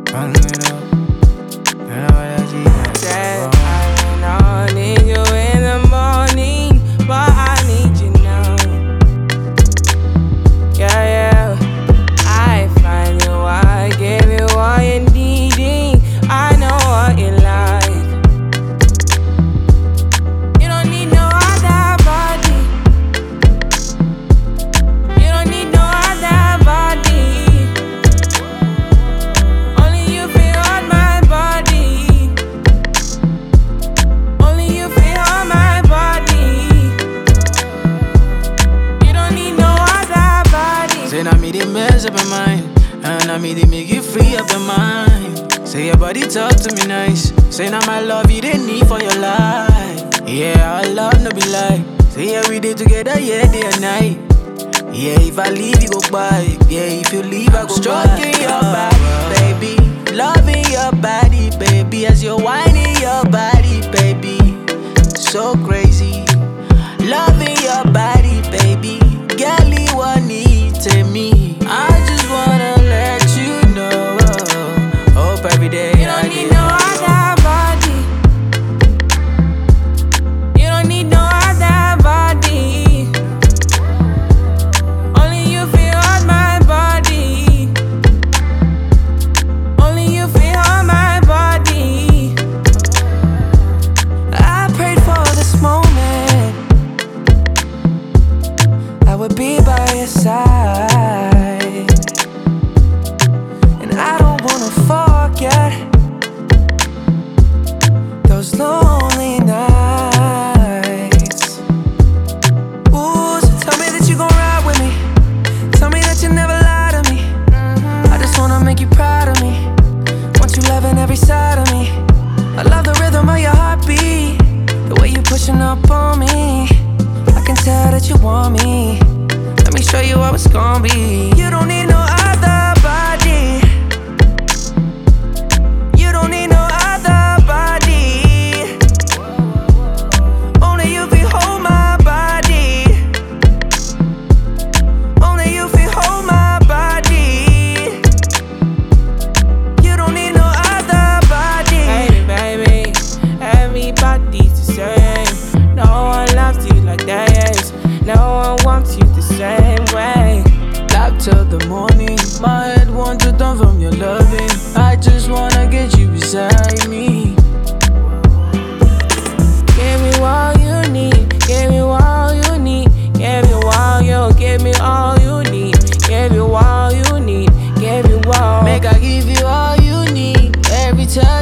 Run it up. And all that she Said I don't need you in the morning, but I need you now. Yeah, yeah. I find you, I give you all you needing. I know what you like. You don't need no other body. You don't need no other body. Only you feel on my body. Only you feel on my body. You don't need no other body. say now me they mess up your mind, and now me they make you free up your mind. Say your body talk to me nice. Say now my love you didn't need for your life. Yeah, our love no be lie. Say yeah we did together, yeah, day and night. Yeah, if I leave you go by. Yeah, if you leave I go stroking by. Your body, baby, loving your body, baby, as you're whining your body, baby, so crazy. Loving your body, baby, girl, you want need to me. I just wanna let you know. Hope every day You don't need no other body. You don't need no other body. Only you feel on my body. Only you feel on my body. I prayed for this moment. I would be by your side, and I don't wanna forget those lonely nights. Ooh, so tell me that you gon' ride with me. Tell me that you never lie to me. I just wanna make you proud of me. Want you loving every side of me. I love the rhythm of your heartbeat, the way you pushing up on me. I can tell that you want me. Let me show you how it's gon' be. You don't need no other body. You don't need no other body. Only you feel hold my body. Only you feel hold my body. You don't need no other body. Hey baby, everybody's the same. No one loves you like that, yes. No one wants you the same way. Love till the morning. My head wants to turn from your loving. I just wanna get you beside me. Give me all you need. Give me all you need. Give me all you. Give me all you need. Give you all you need. Give you all. Make I give you all you need. Every time